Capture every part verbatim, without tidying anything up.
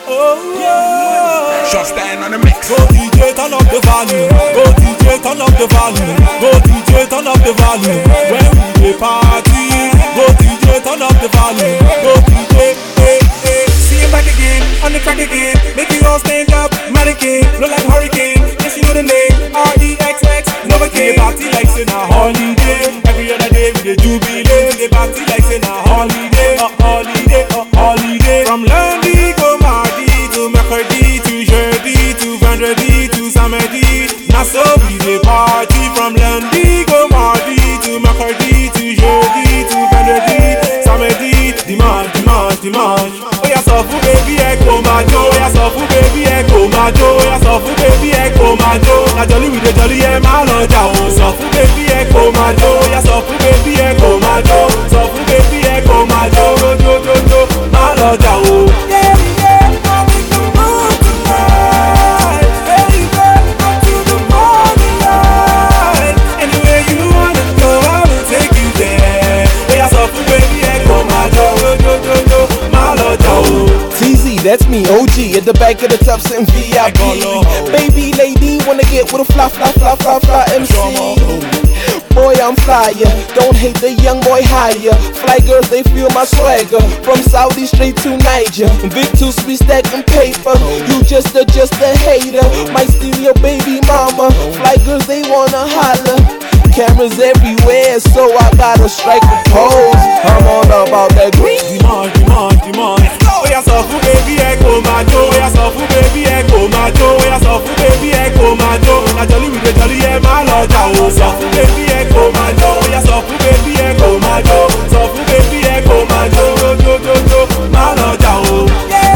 Oh, yeah. Short stand on the mix. Go D J, turn up the volume. Go D J, turn up the volume. Go D J, turn up the volume. When we dey party, go D J, turn up the volume. Go D J, hey, hey. See him back again, on the track again. Make you all stand up, mannequin. Look like hurricane, yes you know the name. R E X X, Novocaine. Party like say na holiday. Every other day we dey jubilate. They party like say na holiday, a holiday, a holiday. From lundi go mardi to mercredi to jeudi to vendredi to samedi. Na so we dey party from lundi go mardi to mercredi to jeudi to vendredi samedi. Dimanche, dimanche, dimanche. Oya sọ fún baby ẹ kó máa jó. Oya sọ fún baby ẹ kó máa jó. Oya sọ fún baby ẹ kó máa jó. Na jolly we dey jolly ẹ má lọ jà o. Sọ fún baby ẹ kó máa jó. Oya sọ fún baby ẹ kó máa jó. Sọ fún baby ẹ kó máa jó. Jó jó jó jó má lọ jà o. That's me, O G, at the back of the tub sitting V I P. Baby lady, wanna get with a fly, fly, fly, fly, fly M C. Boy, I'm flyer, don't hate the young boy higher. Fly girls, they feel my swagger. From Saudi straight to Niger. Big two, sweet stacking paper. You just a, just a hater. Might steal your baby mama. Fly girls, they wanna holler. Cameras everywhere, so I gotta strike a pose. I'm all about that green. Dimanche, dimanche, dimanche. Oya sọ fún baby ẹ kó máa jó. Oya sọ fún baby ẹ kó máa jó. Oya sọ fún baby ẹ kó máa jó. Na jolly we dey jolly ẹ má lọ jà o. Sọ fún baby ẹ kó máa jó. Oya sọ fún baby ẹ kó máa jó. Sọ fún baby ẹ kó máa jó. Jó jó jó jó má lọ jà o.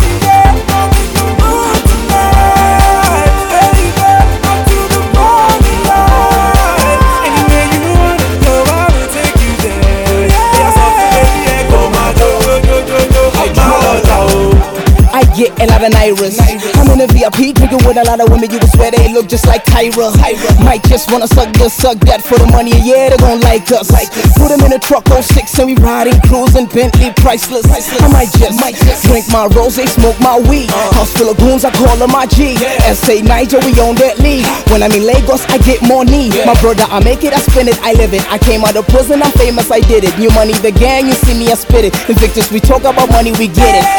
I get a lot of Nairas. I'm in a V I P drinking with a lot of women. You would swear they look just like Tyra. Might just wanna suck this, suck that for the money. Yeah, they gon' like us. Put them in a truck oh six and we riding, cruising, Bentley, priceless. I might just drink my rosé, smoke my weed. House full of goons, I call them my G. S A Niger, we on that league. When I'm in Lagos, I get more need. My brother, I make it, I spend it, I live it. I came out of prison, I'm famous, I did it. New money, the gang, you see me, I spit it. Invictus, we talk about money, we get it.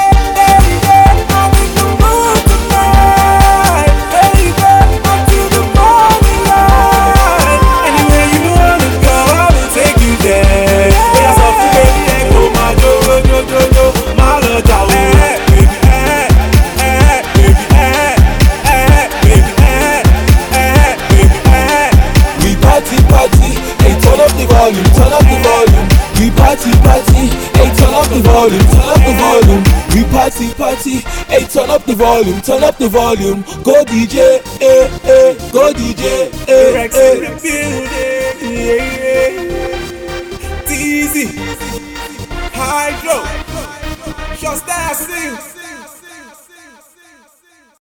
Turn up the volume, we party party, hey turn up the volume, turn up the volume, we party party, hey turn up the volume, turn up the volume, go D J, eh eh, go D J, eh eh.